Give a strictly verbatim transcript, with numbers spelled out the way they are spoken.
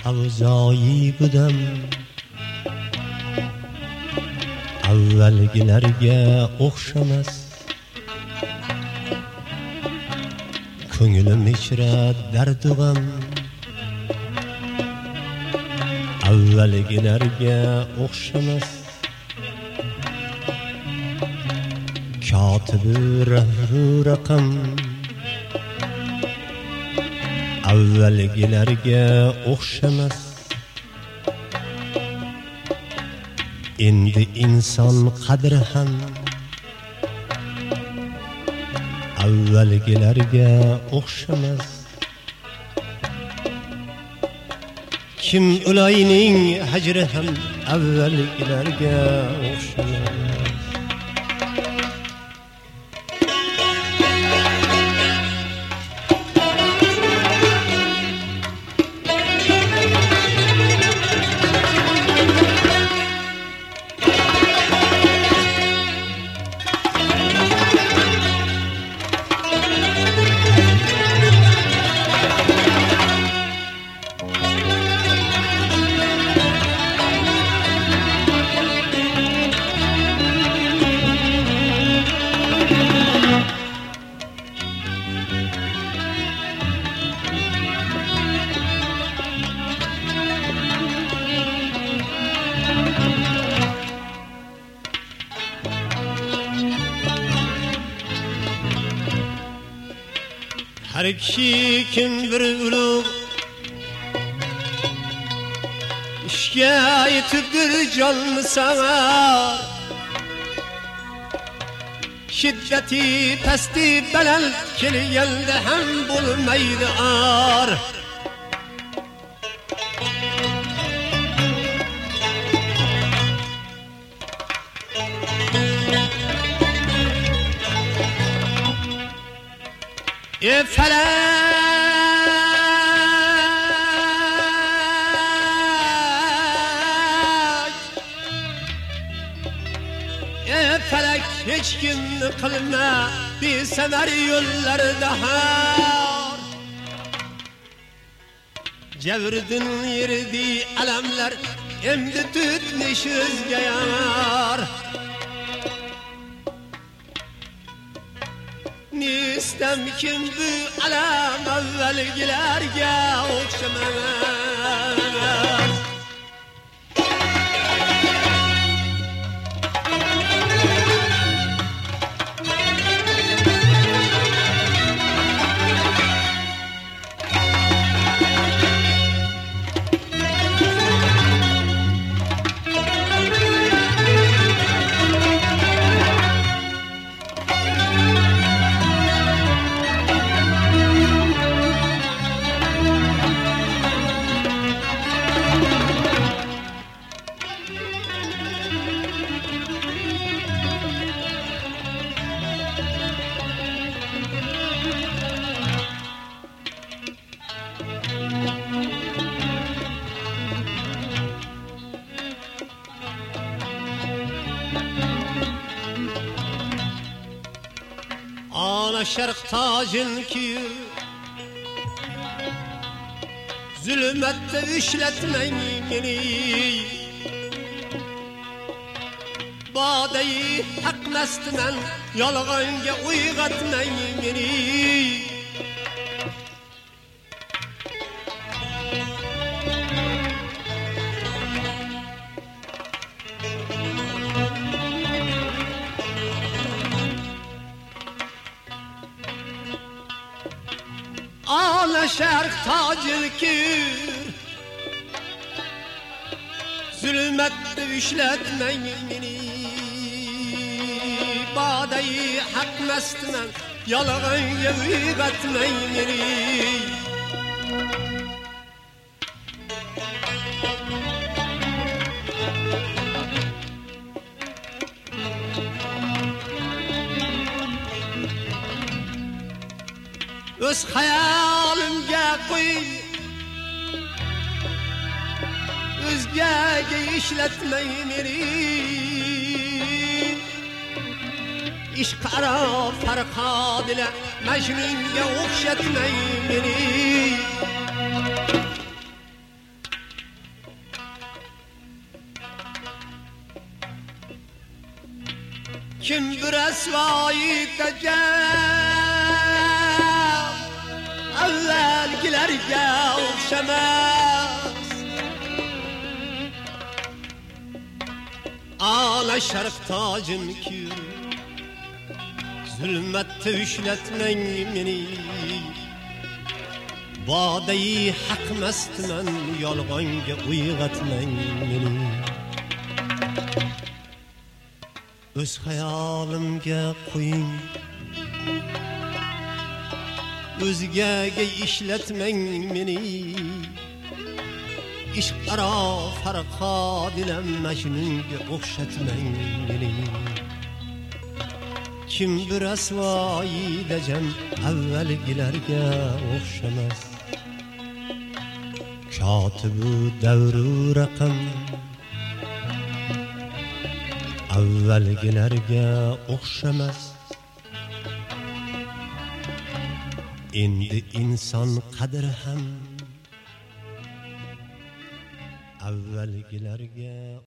avzoyi budam avvalgilarga o'xshamas. Ko'nglim ichra dardu g'am avvalgilarga o'xshamas. Kotibi rahru raqam avvalgilarga o'xshamas. Endi inson qadri ham avvalgilarga o'xshamas. Kim ulayning hajri ham avvalgilarga o'xshamas. Her iki kim bir ulug işga yetibdir canlı sanar. Şiddeti pasti belal kelganda ham bo'lmaydi ar. E felek, e felek hiç kimni qilma besamar yo'llarda har. Javrdin yerdi alamlar endi tutmish o'zga yanar. Nistem kim bu alam avvalgilarga o'xshamas. Ana şark tacın ki zulmette işletmeyin beni. Badeyi hak nestinden yalğanga uygatmayın beni. Ana şark tacıl kür zulmette işletmeyin beni. Badeyi hak nestinden yalğanga uygatmayın beni. Öz hayalimga qo'y o'zgaga ishlatmay meni. Ish qaro farqodila Majnunga o'xshatmay meni. kim bir esvayı diyeceğim evvelgilerge okşamaz. Ana şerif tacım ki zulmette üşletmen meni, Badeyi haq mestmen yolg'onga uyg'otmang meni. O'z xayolimga qo'ying, o'zgaga ishlatmang meni. Ishq aro farhod ilam Majnunga o'xshatmang meni. Kim bir asvoyi dejam avvalgilarga o'xshamas. Kotibu davru raqam avvalgilarga o'xshamas. Endi inson qadri ham avvalgilarga